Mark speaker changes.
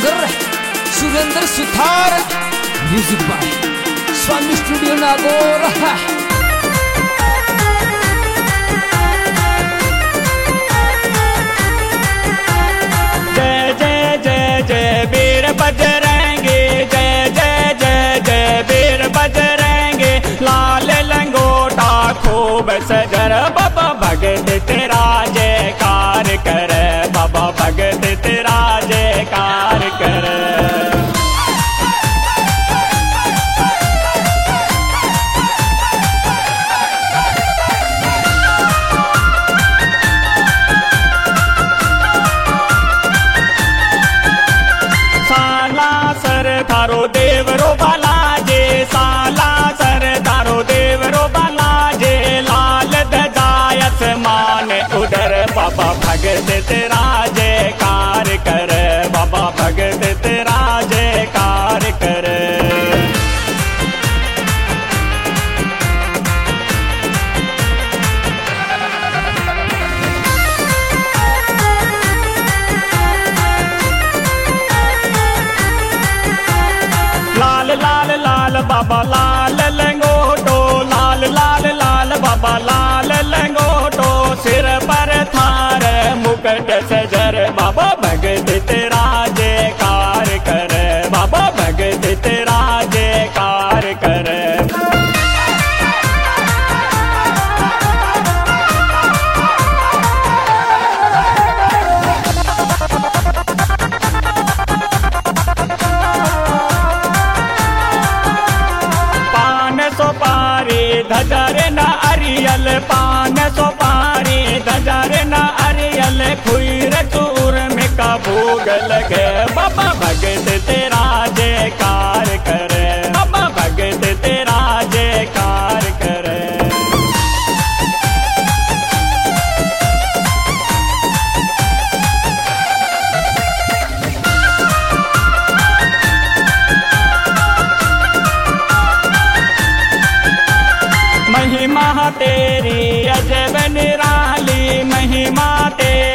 Speaker 1: Singer Surendra Suthar, music by Swami studio Nagaur.
Speaker 2: जय जय जय जय वीर बजरंगी, जय जय जय जय वीर बजरंगी। लाल लंगोटा खूब सजर, बाबा भगत तेरा जयकार कर, बाबा भगत तेरा जयकार कर। थारो देवरो बालाजे, साला सर थारो देवरो बालाजे। लाल ध्वजायस मान उधर, बाबा भगत तेरा जयकार कर, बाबा भगत तेरा जयकार कर। लाल लाल लाल बाबा लाल लंगोटो, लाल लाल लाल बाबा लाल लंगोटो। सिर पर थार मुकुट सजर, बाबा भगत तेरा जयकार कर, बाबा भगत तेरा जयकार कर। सोपारी धजर न अरियल, पान सोपारी धजर न अरियल। खुईर चूर में का भोग लगे, बाबा भगत तेरा जयकार कर, बाबा भगत तेरा जयकार कर। महिमा तेरी अजब निराली, महिमा तेरी